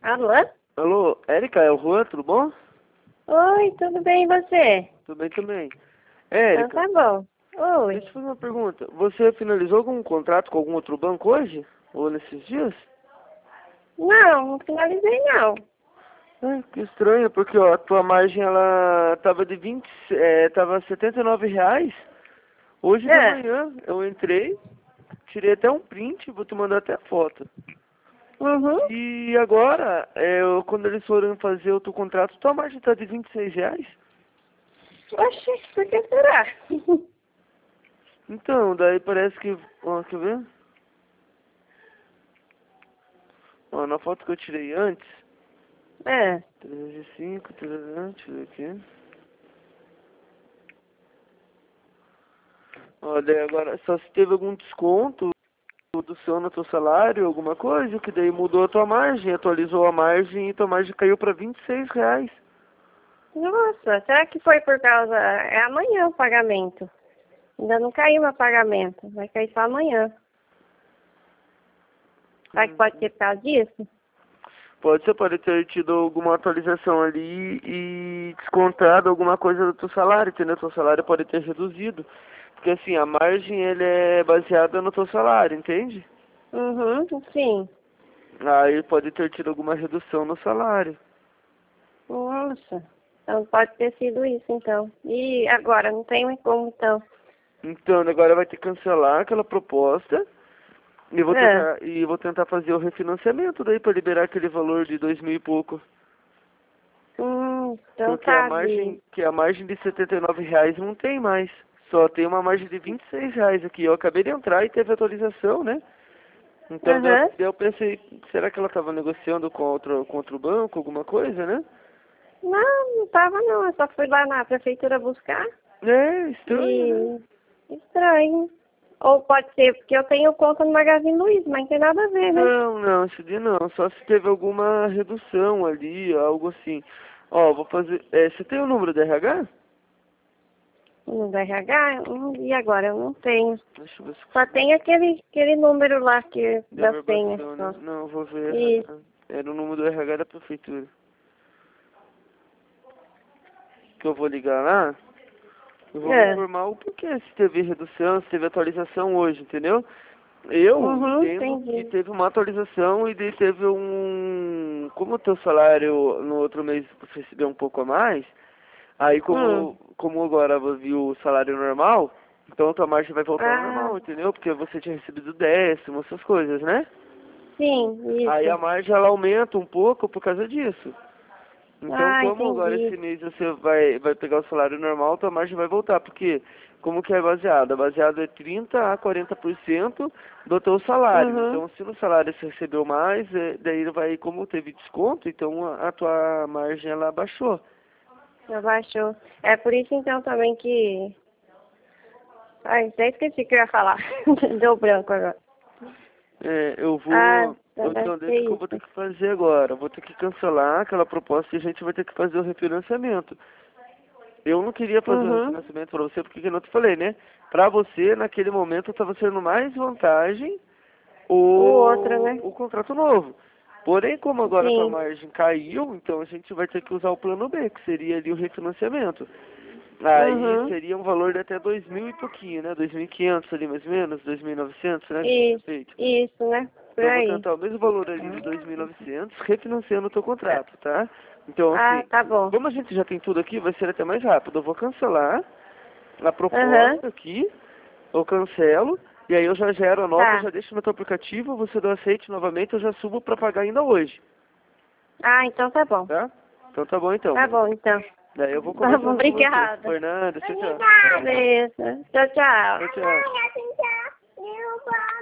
Alô? Alô, Érica, é o Juan, tudo bom? Oi, tudo bem e você? Tudo bem também. Então Érica, tá bom. Oi. deixa eu fazer uma pergunta. Você finalizou algum contrato com algum outro banco hoje? Ou nesses dias? Não finalizei não. Que estranho, porque ó, a tua margem ela tava de tava R$ 79. Hoje de É. manhã eu entrei, tirei até um print, vou te mandar até a foto. Uhum. E agora, quando eles foram fazer outro contrato, tua margem tá de R$ 26? Oxi, por que será? Então, daí parece que, ó, quer ver? Ó, na foto que eu tirei antes, É. 305, 300, deixa eu ver aqui. Ó, daí agora, só se teve algum desconto do seu no teu salário, alguma coisa, que daí mudou a tua margem, atualizou a margem e tua margem caiu para R$ 26. Nossa, será que foi por causa... É amanhã o pagamento. Ainda não caiu meu pagamento. Vai cair só amanhã. Será que pode ser por causa disso? Pode ter tido alguma atualização ali e descontado alguma coisa do teu salário, entendeu? Teu salário pode ter reduzido. Porque assim, a margem ele é baseada no teu salário, entende? Uhum, sim. Aí pode ter tido alguma redução no salário. Nossa. Então pode ter sido isso então. E agora, não tem mais como então. Então agora vai ter que cancelar aquela proposta e É. vou tentar fazer o refinanciamento daí para liberar aquele valor de 2.000 e pouco. Então Porque a tá, Bi. margem, que a margem de R$ 79 não tem mais. Só tem uma margem de R$ 26 aqui. Eu acabei de entrar e teve atualização, né? Então Aham. daí eu pensei, será que ela estava negociando com outro banco, alguma coisa, né? Não, não tava não. Eu só fui lá na prefeitura buscar. É, estranho, né? E estranho. Ou pode ser porque eu tenho conta no Magazine Luiza, mas não tem nada a ver, né? Não, esse dia não. Só se teve alguma redução ali, algo assim. Ó, vou fazer. Você tem o número do RH? No RH, e agora? Eu não tenho. Deixa eu ver se Só tem aquele número lá que de da senha averbação, né? só. Não, vou ver. Isso. Era o número do RH da prefeitura. Que eu vou ligar lá. Eu vou me É. informar o porquê, se teve redução, se teve atualização hoje, entendeu? Eu Uhum, entendo que entendi. teve uma atualização e daí teve um... Como o teu salário no outro mês você recebeu um pouco a mais, aí Hum. como agora viu o salário normal, então a tua margem vai voltar ao Ah, normal, entendeu? Porque você tinha recebido décimo, essas coisas, né? sim, Aí a isso. margem ela aumenta um pouco por causa disso. Então, Ah, como agora entendi. esse mês você vai pegar o salário normal, tua margem vai voltar, porque como que é baseado? Baseado é 30 a 40% do teu salário. Uhum. Então, se no salário você recebeu mais, daí vai, como teve desconto, então a tua margem ela baixou. Abaixou. É por isso então também que... Ai, até esqueci o que eu ia falar. Deu branco agora. Ah, deve Então, daí o ser que eu vou ter isso. que fazer agora? Eu vou ter que cancelar aquela proposta e a gente vai ter que fazer o refinanciamento. Eu não queria fazer o Uhum. refinanciamento para você, porque que eu não te falei, né? Para você, naquele momento, estava sendo mais vantagem O outro, né? o contrato novo. Porém, como agora a tua Sim. margem caiu, então a gente vai ter que usar o plano B, que seria ali o refinanciamento. Aí Uhum. seria um valor de até 2.000 e pouquinho, né? 2.500 ali mais ou menos, 2.900, né? Que você tinha Isso, feito. isso, né? Por Então eu vou aí. tentar o mesmo valor ali de 2.900, refinanciando o teu contrato, tá? Então Ah, assim, tá bom. como a gente já tem tudo aqui, vai ser até mais rápido. Eu vou cancelar a Aham. proposta aqui, eu cancelo, e aí eu já gero a nota, Tá. já deixo no teu aplicativo, você dá aceite novamente, eu já subo para pagar ainda hoje, Ah, então tá bom. tá? Então tá bom então. Tá bom, então. Daí eu vou Tá bom, conversando com você. obrigada. Fernanda, tchau, tchau. Beleza. Tchau, tchau. Tchau, tchau.